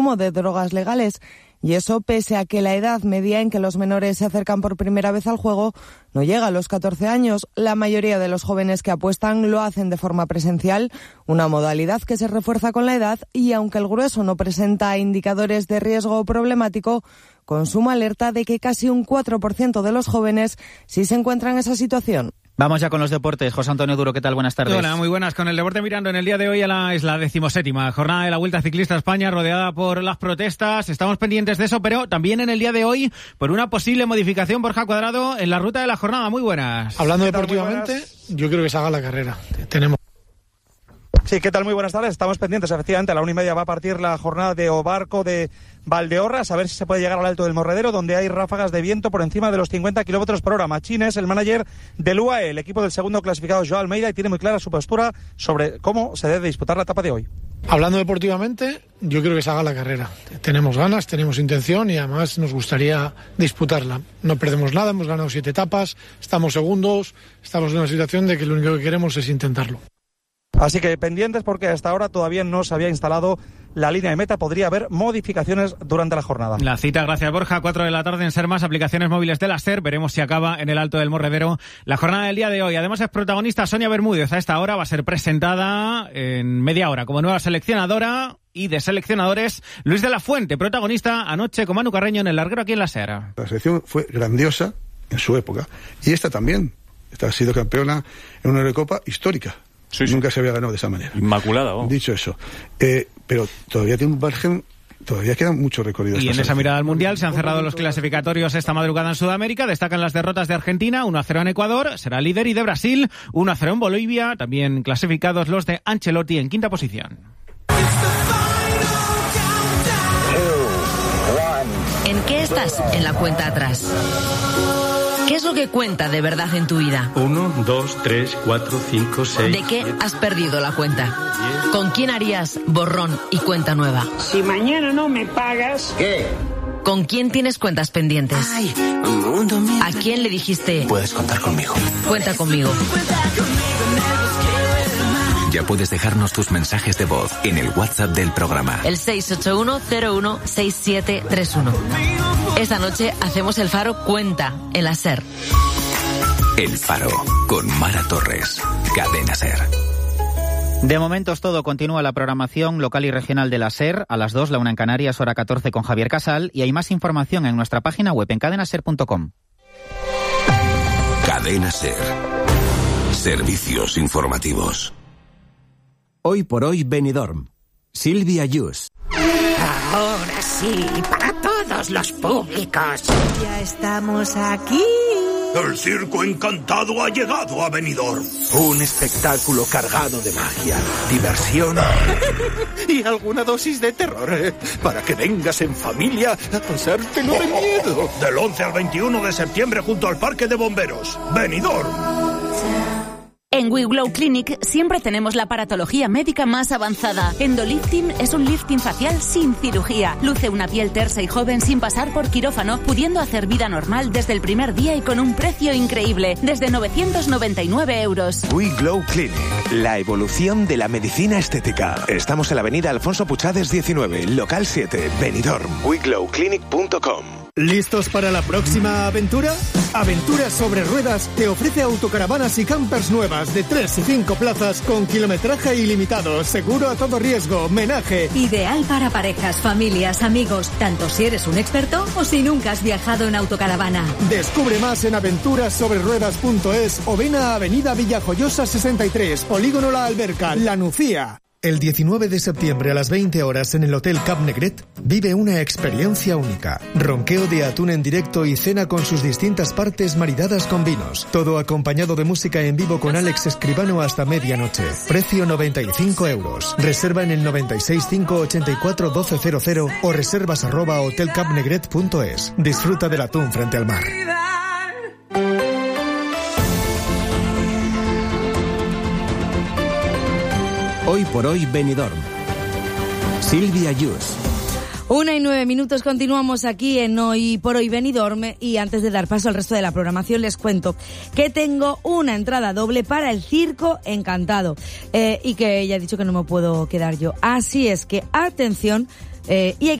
consumo de drogas legales. Y eso pese a que la edad media en que los menores se acercan por primera vez al juego no llega a los 14 años. La mayoría de los jóvenes que apuestan lo hacen de forma presencial, una modalidad que se refuerza con la edad y aunque el grueso no presenta indicadores de riesgo problemático, Consumo alerta de que casi un 4% de los jóvenes sí se encuentran en esa situación. Vamos ya con los deportes. José Antonio Duro, ¿qué tal? Buenas tardes. Hola, muy buenas. Con el deporte mirando en el día de hoy es la 17ª jornada de la Vuelta Ciclista a España, rodeada por las protestas. Estamos pendientes de eso, pero también en el día de hoy por una posible modificación, Borja Cuadrado, en la ruta de la jornada. Muy buenas. Hablando deportivamente, yo creo que se haga la carrera. Sí, ¿qué tal? Muy buenas tardes. Estamos pendientes, efectivamente. A la 1:30 va a partir la jornada de Obarco de Valdeorras, a ver si se puede llegar al Alto del Morredero, donde hay ráfagas de viento por encima de los 50 kilómetros por hora. Machín es el manager del UAE, el equipo del segundo clasificado, Joao Almeida, y tiene muy clara su postura sobre cómo se debe disputar la etapa de hoy. Hablando deportivamente, yo creo que se haga la carrera. Tenemos ganas, tenemos intención y además nos gustaría disputarla. No perdemos nada, hemos ganado 7 etapas, estamos segundos, estamos en una situación de que lo único que queremos es intentarlo. Así que pendientes porque hasta ahora todavía no se había instalado la línea de meta. Podría haber modificaciones durante la jornada. La cita, gracias Borja, 4 de la tarde en Sermas, aplicaciones móviles de la SER. Veremos si acaba en el Alto del Morredero la jornada del día de hoy. Además es protagonista Sonia Bermúdez. A esta hora va a ser presentada en media hora como nueva seleccionadora. Y de seleccionadores, Luis de la Fuente, protagonista anoche con Manu Carreño en el larguero aquí en la SER. La selección fue grandiosa en su época. Y esta también. Esta ha sido campeona en una Eurocopa histórica. Sí. Nunca se había ganado de esa manera. Inmaculada, ¿no? Dicho eso, pero todavía tiene un margen, todavía queda mucho recorrido. Y en esa mirada al Mundial se han cerrado los clasificatorios esta madrugada en Sudamérica. Destacan las derrotas de Argentina, 1-0 en Ecuador, será líder, y de Brasil, 1-0 en Bolivia. También clasificados los de Ancelotti en quinta posición. ¿En qué estás en la cuenta atrás? ¿Qué es lo que cuenta de verdad en tu vida? 1, 2, 3, 4, 5, 6... ¿De qué has perdido la cuenta? ¿Con quién harías borrón y cuenta nueva? Si mañana no me pagas... ¿Qué? ¿Con quién tienes cuentas pendientes? Ay, ¿A quién le dijiste? Puedes contar conmigo. Cuenta conmigo. Ya puedes dejarnos tus mensajes de voz en el WhatsApp del programa. El 681-016731. Esta noche hacemos el Faro Cuenta en la SER. El Faro, con Mara Torres. Cadena SER. De momento es todo. Continúa la programación local y regional de la SER. A las 2, la 1 en Canarias, hora 14 con Javier Casal. Y hay más información en nuestra página web en cadenaser.com. Cadena SER. Servicios informativos. Hoy por hoy Benidorm. Silvia Yus. Ahora sí, para todos los públicos. Ya estamos aquí. El circo encantado ha llegado a Benidorm. Un espectáculo cargado de magia, diversión y alguna dosis de terror. Para que vengas en familia a pasártelo de miedo. Del 11 al 21 de septiembre junto al Parque de Bomberos. Benidorm. En We Glow Clinic siempre tenemos la aparatología médica más avanzada. Endolifting es un lifting facial sin cirugía. Luce una piel tersa y joven sin pasar por quirófano, pudiendo hacer vida normal desde el primer día y con un precio increíble, desde 999 euros. We Glow Clinic, la evolución de la medicina estética. Estamos en la avenida Alfonso Puchades 19, local 7, Benidorm. WeGlowClinic.com. ¿Listos para la próxima aventura? Aventuras sobre Ruedas te ofrece autocaravanas y campers nuevas de 3 y 5 plazas con kilometraje ilimitado, seguro a todo riesgo, menaje. Ideal para parejas, familias, amigos, tanto si eres un experto o si nunca has viajado en autocaravana. Descubre más en aventurassobreruedas.es o ven a Avenida Villajoyosa 63, Polígono La Alberca, La Nucía. El 19 de septiembre a las 20 horas en el Hotel Cap Negret vive una experiencia única. Ronqueo de atún en directo y cena con sus distintas partes maridadas con vinos. Todo acompañado de música en vivo con Alex Escribano hasta medianoche. Precio 95 euros. Reserva en el 965841200 o reservas @hotelcapnegret.es. Disfruta del atún frente al mar. Hoy por hoy Benidorm. Silvia Yus. 1:09, continuamos aquí en Hoy por Hoy Benidorm y antes de dar paso al resto de la programación les cuento que tengo una entrada doble para el Circo Encantado y que ya he dicho que no me puedo quedar yo. Así es que atención y hay